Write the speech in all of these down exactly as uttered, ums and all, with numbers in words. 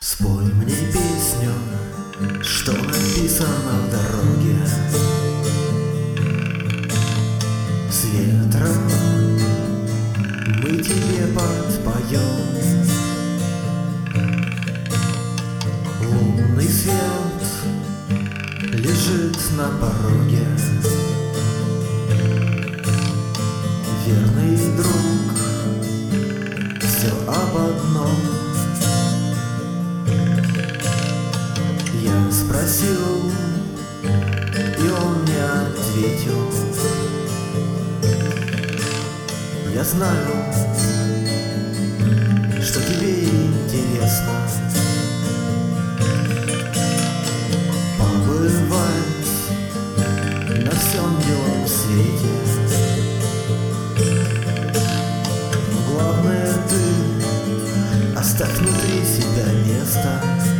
Спой мне песню, что написано в дороге. С ветром мы тебе подпоем. Лунный свет лежит на пороге. Верный друг, все об одном. Я спросил, и он мне ответил: я знаю, что тебе интересно побывать на всем белом свете. Но главное, ты оставь внутри себя место,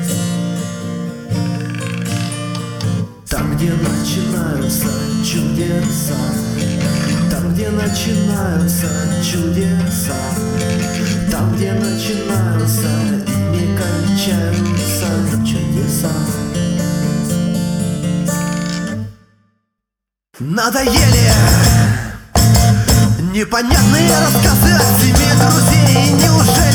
там, где начинаются чудеса, там, где начинаются чудеса, там, где начинаются и не кончаются чудеса. Надоели непонятные рассказы от семи друзей. Неужели